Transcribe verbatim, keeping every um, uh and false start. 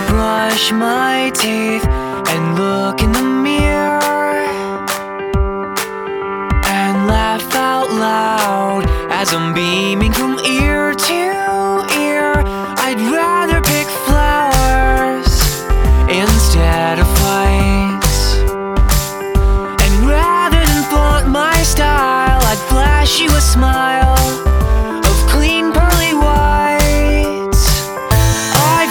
brush my teeth and look in the mirror and laugh out loud as I'm beaming from ear to